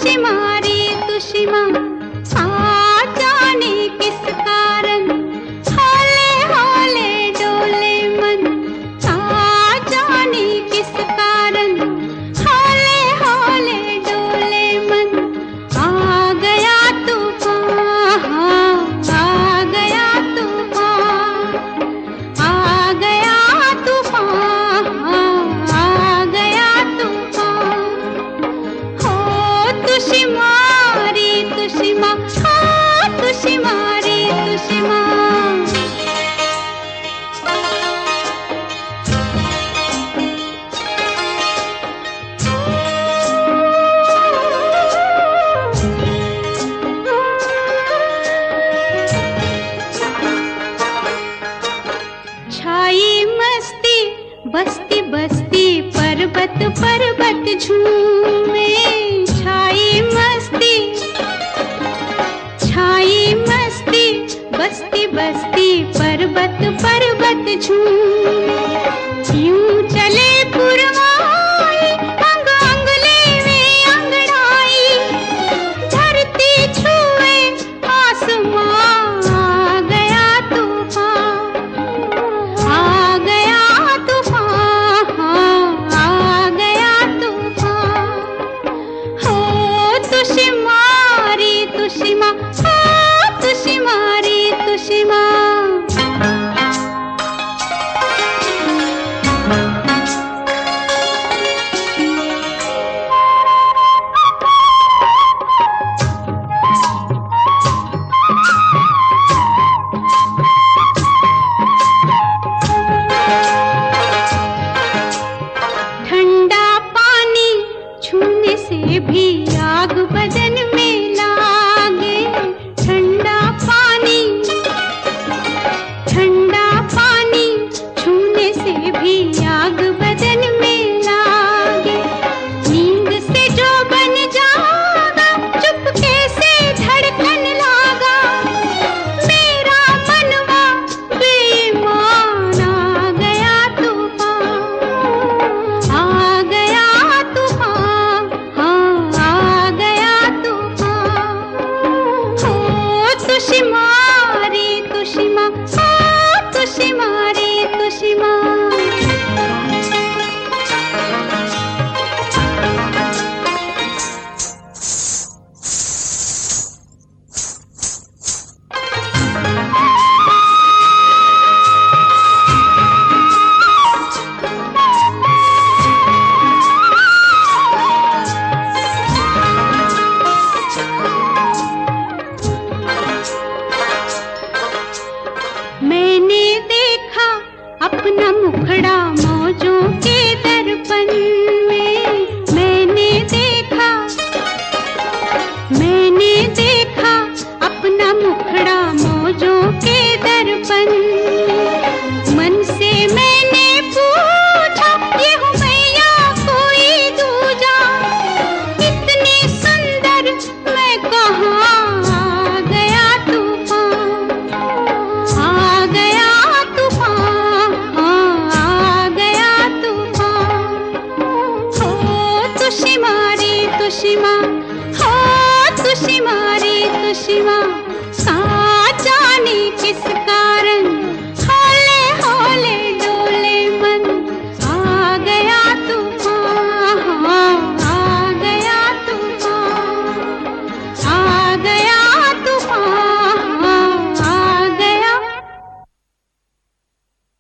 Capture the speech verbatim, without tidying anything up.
तुषिमारी तुषिमा आ जाने किस कारण हौले हौले डोले मन, आ जाने किस कारण हौले हौले डोले मन। आ गया तूफान, आ गया तूफान, आ गया तूफान, आ गया तूफान। हो तुषिमारी तुषिमा, हाँ तुषिमारी तुषिमा। छाई मस्ती बस्ती बस्ती पर्वत पर्वत झूमे। छाई मस्ती, छाई मस्ती बस्ती बस्ती पर्वत पर्वत झूमे। यूं चले पुरवाई अंग अंग लेवे अंगड़ाई, धरती छुए आसमां। आ गया तूफान, आ गया तूफान, आ गया तूफान। हो तुषिमा